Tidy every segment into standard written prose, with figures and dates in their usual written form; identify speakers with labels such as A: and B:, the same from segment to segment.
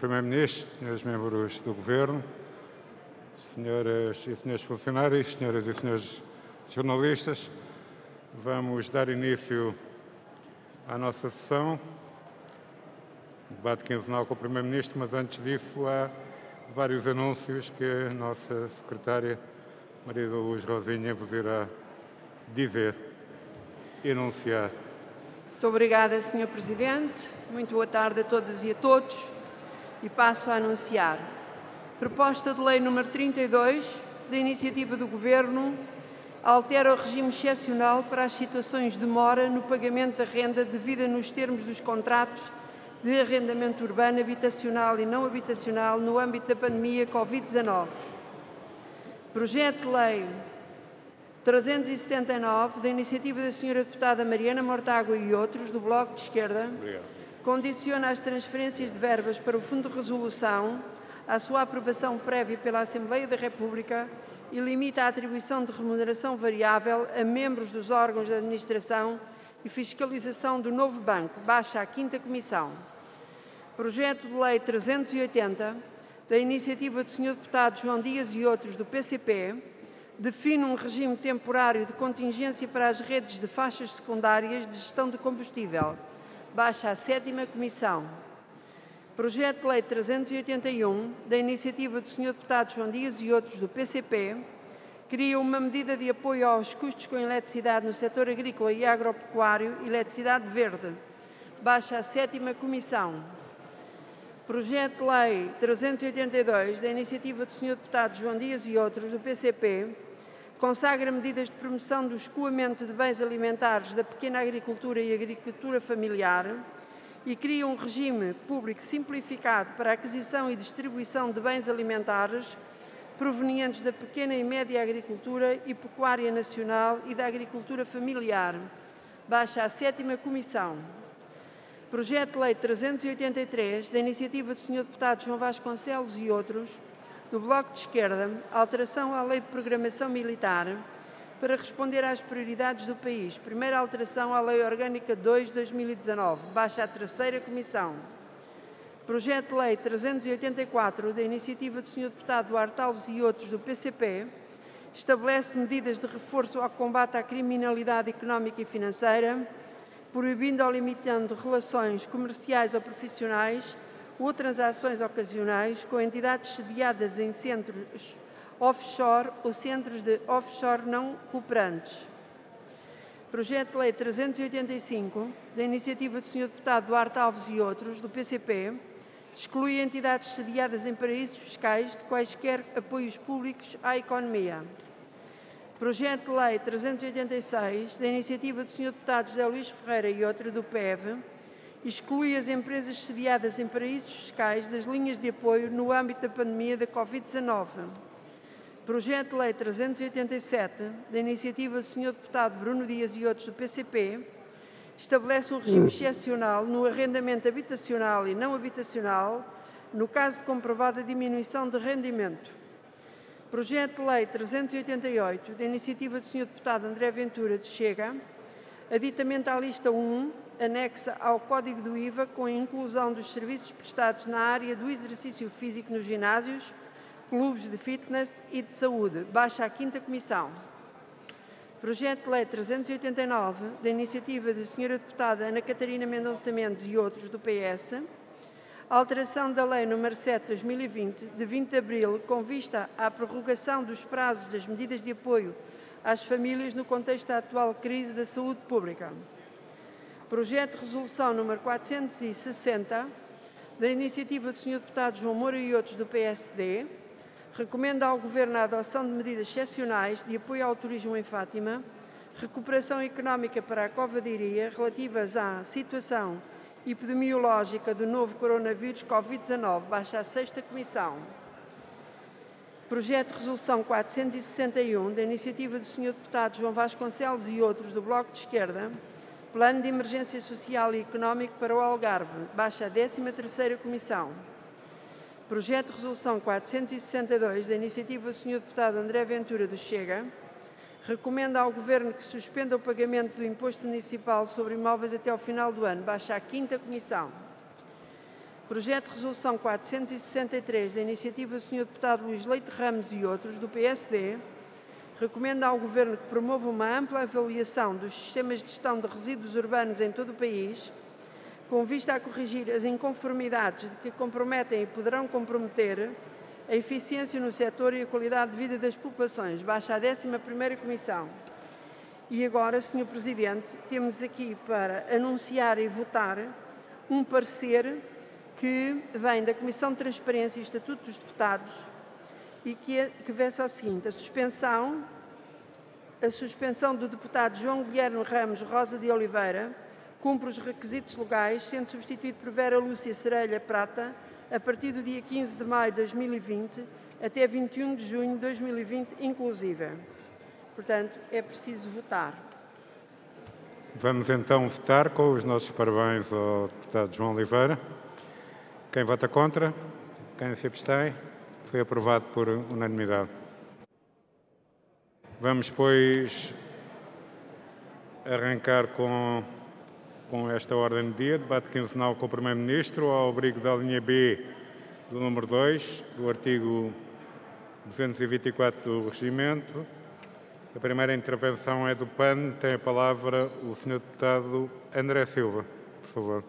A: Primeiro-Ministro, senhores membros do Governo, senhoras e senhores funcionários, senhoras e senhores jornalistas, vamos dar início à nossa sessão, debate quinzenal com o Primeiro-Ministro, mas antes disso há vários anúncios que a nossa secretária Maria da Luz Rosinha vos irá dizer e anunciar.
B: Muito obrigada, Sr. Presidente. Muito boa tarde a todas e a todos. E passo a anunciar. Proposta de Lei nº 32, da Iniciativa do Governo, altera o regime excepcional para as situações de demora no pagamento da renda devida nos termos dos contratos de arrendamento urbano, habitacional e não habitacional no âmbito da pandemia Covid-19. Projeto de Lei 379, da Iniciativa da Sra. Deputada Mariana Mortágua e outros, do Bloco de Esquerda, condiciona as transferências de verbas para o Fundo de Resolução à sua aprovação prévia pela Assembleia da República e limita a atribuição de remuneração variável a membros dos órgãos de administração e fiscalização do novo banco. Baixa à 5ª Comissão. Projeto de Lei 380, da Iniciativa do Sr. Deputado João Dias e outros, do PCP, define um regime temporário de contingência para as redes de faixas secundárias de gestão de combustível. Baixa à 7ª Comissão. Projeto de Lei 381, da Iniciativa do Sr. Deputado João Dias e outros, do PCP, cria uma medida de apoio aos custos com eletricidade no setor agrícola e agropecuário, eletricidade verde. Baixa à 7ª Comissão. Projeto de Lei 382, da Iniciativa do Sr. Deputado João Dias e outros, do PCP, consagra medidas de promoção do escoamento de bens alimentares da pequena agricultura e agricultura familiar e cria um regime público simplificado para a aquisição e distribuição de bens alimentares provenientes da pequena e média agricultura e pecuária nacional e da agricultura familiar. Baixa à 7ª Comissão. Projeto de Lei 383, da Iniciativa do Sr. Deputado João Vasconcelos e outros, do Bloco de Esquerda, alteração à Lei de Programação Militar para responder às prioridades do país. Primeira alteração à Lei Orgânica 2 de 2019. Baixa à 3ª Comissão. Projeto de Lei 384, da Iniciativa do Sr. Deputado Duarte Alves e outros, do PCP, estabelece medidas de reforço ao combate à criminalidade económica e financeira, proibindo ou limitando relações comerciais ou profissionais ou transações ocasionais com entidades sediadas em centros offshore ou centros de offshore não cooperantes. Projeto de Lei 385, da Iniciativa do Sr. Deputado Duarte Alves e outros, do PCP, exclui entidades sediadas em paraísos fiscais de quaisquer apoios públicos à economia. Projeto de Lei 386, da Iniciativa do Sr. Deputado José Luís Ferreira e outro, do PEV, exclui as empresas sediadas em paraísos fiscais das linhas de apoio no âmbito da pandemia da Covid-19. Projeto de Lei 387, da Iniciativa do Sr. Deputado Bruno Dias e outros, do PCP, estabelece um regime excepcional no arrendamento habitacional e não habitacional, no caso de comprovada diminuição de rendimento. Projeto de Lei 388, da Iniciativa do Sr. Deputado André Ventura, do Chega, aditamento à lista 1, anexa ao Código do IVA, com a inclusão dos serviços prestados na área do exercício físico nos ginásios, clubes de fitness e de saúde. Baixa à 5ª Comissão. Projeto de Lei 389, da Iniciativa da Sra. Deputada Ana Catarina Mendonça Mendes e outros, do PS, alteração da Lei nº 7 de 2020, de 20 de abril, com vista à prorrogação dos prazos das medidas de apoio às famílias no contexto da atual crise da saúde pública. Projeto de Resolução nº 460, da Iniciativa do Sr. Deputado João Moura e outros, do PSD, recomenda ao Governo a adoção de medidas excepcionais de apoio ao turismo em Fátima, recuperação económica para a Cova-de-Iria relativas à situação epidemiológica do novo coronavírus Covid-19. Baixa à 6ª Comissão. Projeto de Resolução 461, da Iniciativa do Sr. Deputado João Vasconcelos e outros, do Bloco de Esquerda, Plano de Emergência Social e Económico para o Algarve. Baixa à 13ª Comissão. Projeto de Resolução 462, da Iniciativa do Sr. Deputado André Ventura, do Chega, recomenda ao Governo que suspenda o pagamento do Imposto Municipal sobre Imóveis até ao final do ano. Baixa à 5ª Comissão. Projeto de Resolução 463, da iniciativa do Sr. Deputado Luís Leite Ramos e outros, do PSD, recomenda ao Governo que promova uma ampla avaliação dos sistemas de gestão de resíduos urbanos em todo o país, com vista a corrigir as inconformidades de que comprometem e poderão comprometer a eficiência no setor e a qualidade de vida das populações. Baixa a 11ª Comissão. E agora, Sr. Presidente, temos aqui para anunciar e votar um parecer que vem da Comissão de Transparência e Estatuto dos Deputados e que versa ao seguinte: a suspensão do deputado João Guilherme Ramos Rosa de Oliveira cumpre os requisitos legais, sendo substituído por Vera Lúcia Serelha Prata a partir do dia 15 de maio de 2020 até 21 de junho de 2020, inclusive. Portanto, é preciso votar.
A: Vamos então votar com os nossos parabéns ao deputado João Oliveira. Quem vota contra? Quem se abstém? Foi aprovado por unanimidade. Vamos, pois, arrancar com esta ordem do dia, debate quinzenal com o Primeiro-Ministro, ao abrigo da linha B do número 2, do artigo 224 do Regimento. A primeira intervenção é do PAN. Tem a palavra o Sr. Deputado André Silva, por favor.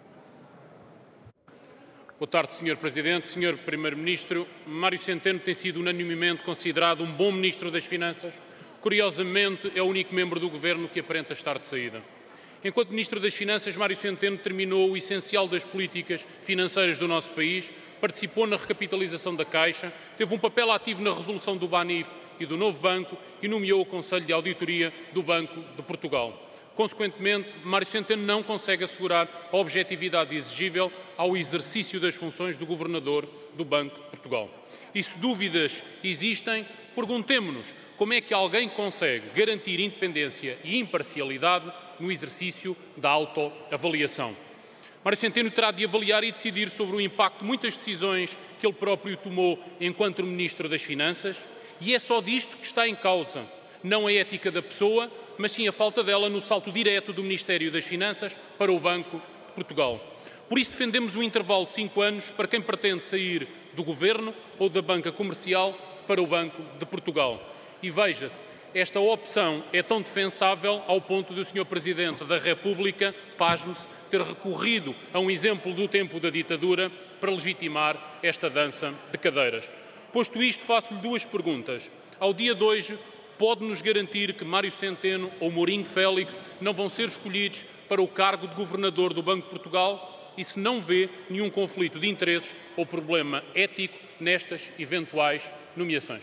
C: Boa tarde, Sr. Presidente. Sr. Primeiro-Ministro, Mário Centeno tem sido unanimemente considerado um bom Ministro das Finanças. Curiosamente, é o único membro do Governo que aparenta estar de saída. Enquanto Ministro das Finanças, Mário Centeno terminou o essencial das políticas financeiras do nosso país, participou na recapitalização da Caixa, teve um papel ativo na resolução do Banif e do Novo Banco e nomeou o Conselho de Auditoria do Banco de Portugal. Consequentemente, Mário Centeno não consegue assegurar a objetividade exigível ao exercício das funções do Governador do Banco de Portugal. E se dúvidas existem, perguntemo-nos como é que alguém consegue garantir independência e imparcialidade no exercício da autoavaliação. Mário Centeno terá de avaliar e decidir sobre o impacto de muitas decisões que ele próprio tomou enquanto Ministro das Finanças, e é só disto que está em causa, não a ética da pessoa, mas sim a falta dela no salto direto do Ministério das Finanças para o Banco de Portugal. Por isso defendemos um intervalo de 5 anos para quem pretende sair do Governo ou da banca comercial para o Banco de Portugal. E veja-se, esta opção é tão defensável ao ponto de o Sr. Presidente da República, pasme-se, ter recorrido a um exemplo do tempo da ditadura para legitimar esta dança de cadeiras. Posto isto, faço-lhe 2 perguntas. Ao dia de hoje, pode-nos garantir que Mário Centeno ou Mourinho Félix não vão ser escolhidos para o cargo de Governador do Banco de Portugal e se não vê nenhum conflito de interesses ou problema ético nestas eventuais nomeações?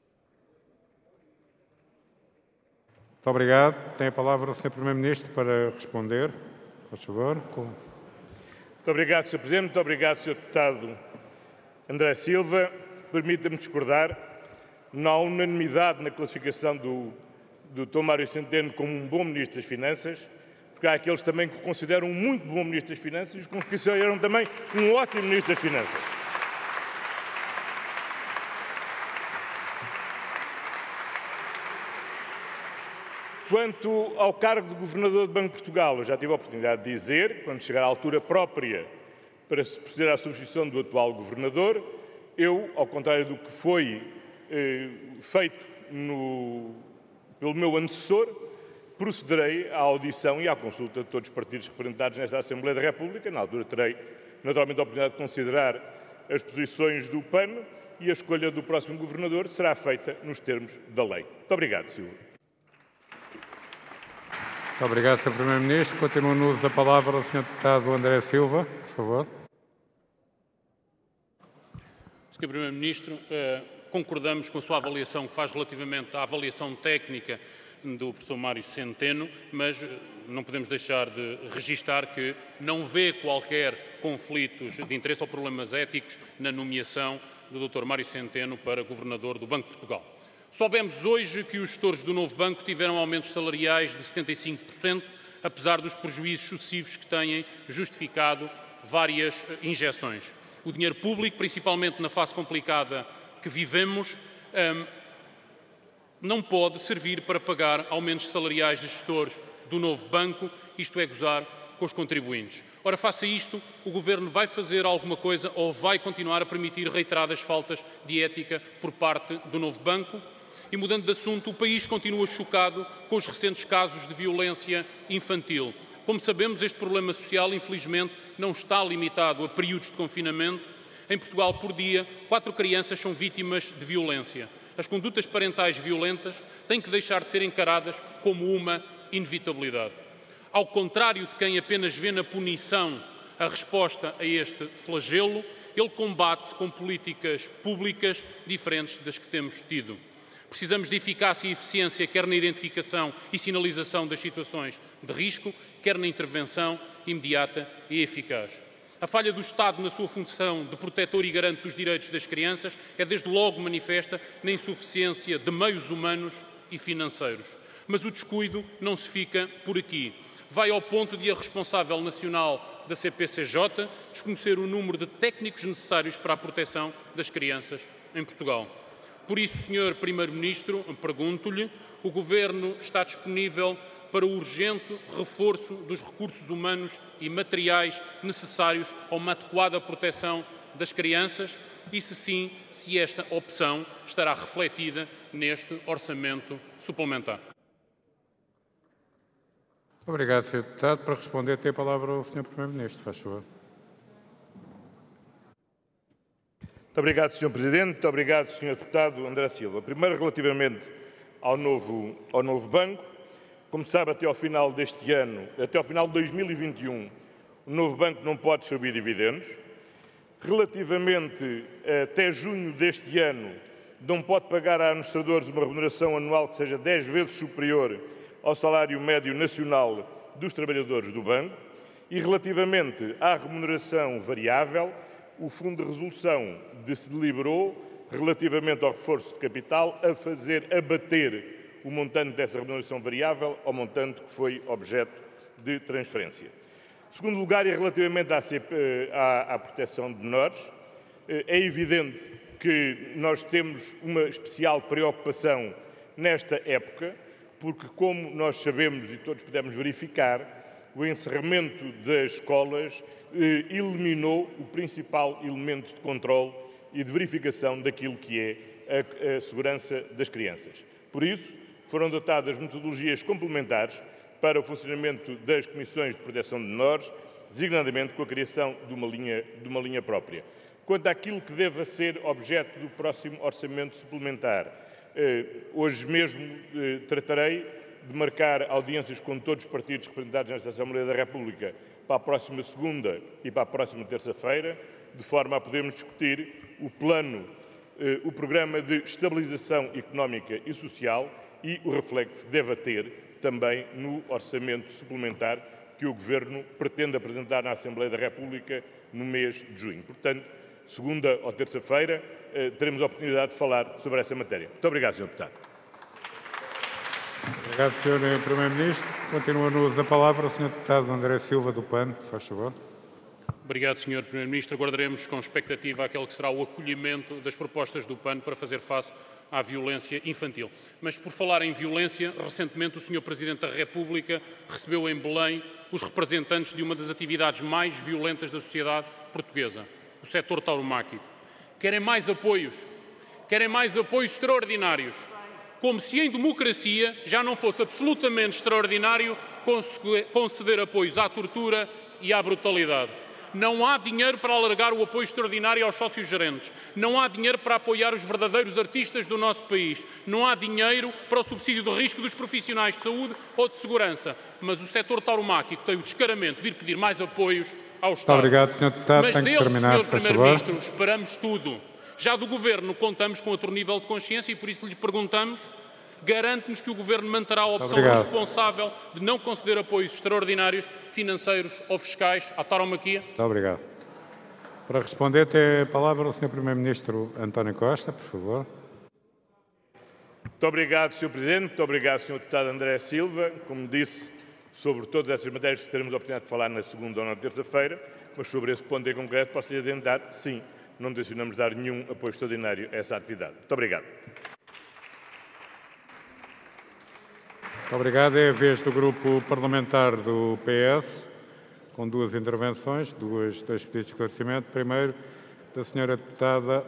A: Muito obrigado. Tem a palavra o Sr. Primeiro-Ministro para responder. Por favor.
D: Muito obrigado, Sr. Presidente. Muito obrigado, Sr. Deputado André Silva. Permita-me discordar. Não há unanimidade na classificação do Dr. Mário Centeno como um bom Ministro das Finanças, porque há aqueles também que o consideram um muito bom Ministro das Finanças e os que o consideram também um ótimo Ministro das Finanças. Quanto ao cargo de Governador do Banco de Portugal, eu já tive a oportunidade de dizer, quando chegar à altura própria para se proceder à substituição do atual Governador, eu, ao contrário do que foi feito pelo meu antecessor, procederei à audição e à consulta de todos os partidos representados nesta Assembleia da República. Na altura terei, naturalmente, a oportunidade de considerar as posições do PAN e a escolha do próximo Governador será feita nos termos da lei. Muito obrigado, Sr.
A: Muito obrigado, Sr. Primeiro-Ministro. Continua no uso da palavra o Sr. Deputado André Silva, por favor.
C: Sr. Primeiro-Ministro, concordamos com a sua avaliação que faz relativamente à avaliação técnica do professor Mário Centeno, mas não podemos deixar de registar que não vê qualquer conflitos de interesse ou problemas éticos na nomeação do Dr. Mário Centeno para Governador do Banco de Portugal. Soubemos hoje que os gestores do novo banco tiveram aumentos salariais de 75%, apesar dos prejuízos sucessivos que têm justificado várias injeções. O dinheiro público, principalmente na fase complicada que vivemos, não pode servir para pagar aumentos salariais de gestores do novo banco, isto é, gozar com os contribuintes. Ora, Ora, face a isto, o Governo vai fazer alguma coisa ou vai continuar a permitir reiteradas faltas de ética por parte do novo banco? E, mudando de assunto, o país continua chocado com os recentes casos de violência infantil. Como sabemos, este problema social, infelizmente, não está limitado a períodos de confinamento. Em Portugal, por dia, 4 crianças são vítimas de violência. As condutas parentais violentas têm que deixar de ser encaradas como uma inevitabilidade. Ao contrário de quem apenas vê na punição a resposta a este flagelo, ele combate-se com políticas públicas diferentes das que temos tido. Precisamos de eficácia e eficiência, quer na identificação e sinalização das situações de risco, quer na intervenção imediata e eficaz. A falha do Estado na sua função de protetor e garante dos direitos das crianças é desde logo manifesta na insuficiência de meios humanos e financeiros. Mas o descuido não se fica por aqui. Vai ao ponto de a responsável nacional da CPCJ desconhecer o número de técnicos necessários para a proteção das crianças em Portugal. Por isso, Sr. Primeiro-Ministro, pergunto-lhe, o Governo está disponível para o urgente reforço dos recursos humanos e materiais necessários a uma adequada proteção das crianças e, se sim, se esta opção estará refletida neste orçamento suplementar.
A: Obrigado, Sr. Deputado. Para responder, tem a palavra o Sr. Primeiro-Ministro. Faz favor.
D: Muito obrigado, Sr. Presidente. Muito obrigado, Sr. Deputado André Silva. Primeiro, relativamente ao novo banco, como sabe, até ao final deste ano, até ao final de 2021, o novo banco não pode distribuir dividendos. Relativamente até junho deste ano, não pode pagar a administradores uma remuneração anual que seja 10 vezes superior ao salário médio nacional dos trabalhadores do banco. E relativamente à remuneração variável, o Fundo de Resolução se deliberou, relativamente ao reforço de capital, a fazer abater o montante dessa remuneração variável ao montante que foi objeto de transferência. Em segundo lugar, e relativamente à proteção de menores, é evidente que nós temos uma especial preocupação nesta época, porque, como nós sabemos e todos pudemos verificar, o encerramento das escolas eliminou o principal elemento de controle e de verificação daquilo que é a segurança das crianças. Por isso, foram adotadas metodologias complementares para o funcionamento das comissões de proteção de menores, designadamente com a criação de uma linha própria. Quanto àquilo que deva ser objeto do próximo orçamento suplementar, hoje mesmo tratarei de marcar audiências com todos os partidos representados nesta Assembleia da República para a próxima segunda e para a próxima terça-feira, de forma a podermos discutir o programa de estabilização económica e social e o reflexo que deve ter também no orçamento suplementar que o Governo pretende apresentar na Assembleia da República no mês de junho. Portanto, segunda ou terça-feira, teremos a oportunidade de falar sobre essa matéria. Muito obrigado, Sr. Deputado.
A: Obrigado, Sr. Primeiro-Ministro. Continua no uso da palavra o Sr. Deputado André Silva, do PAN. Faz favor.
C: Obrigado, Sr. Primeiro-Ministro. Aguardaremos com expectativa aquele que será o acolhimento das propostas do PAN para fazer face à violência infantil. Mas, por falar em violência, recentemente o Sr. Presidente da República recebeu em Belém os representantes de uma das atividades mais violentas da sociedade portuguesa, o setor tauromáquico. Querem mais apoios extraordinários. Como se em democracia já não fosse absolutamente extraordinário conceder apoios à tortura e à brutalidade. Não há dinheiro para alargar o apoio extraordinário aos sócios gerentes. Não há dinheiro para apoiar os verdadeiros artistas do nosso país. Não há dinheiro para o subsídio de risco dos profissionais de saúde ou de segurança. Mas o setor tauromáquico tem o descaramento de vir pedir mais apoios ao Estado.
A: Muito obrigado, Sr. Deputado.
C: Mas
A: Tenho que
C: dele,
A: terminar,
C: Sr.
A: por favor.
C: Primeiro-Ministro, esperamos tudo. Já do Governo contamos com outro nível de consciência e por isso lhe perguntamos, garante-nos que o Governo manterá a opção responsável de não conceder apoios extraordinários, financeiros ou fiscais à tauromaquia?
A: Muito obrigado. Para responder, tem a palavra o Sr. Primeiro-Ministro António Costa, por favor.
D: Muito obrigado, Sr. Presidente. Muito obrigado, Sr. Deputado André Silva. Como disse, sobre todas essas matérias que teremos a oportunidade de falar na segunda ou na terça-feira, mas sobre esse ponto em concreto posso-lhe adiantar, sim, não tencionamos dar nenhum apoio extraordinário a essa atividade. Muito obrigado.
A: Muito obrigado. É a vez do Grupo Parlamentar do PS. com duas intervenções, dois pedidos de esclarecimento. Primeiro, da senhora deputada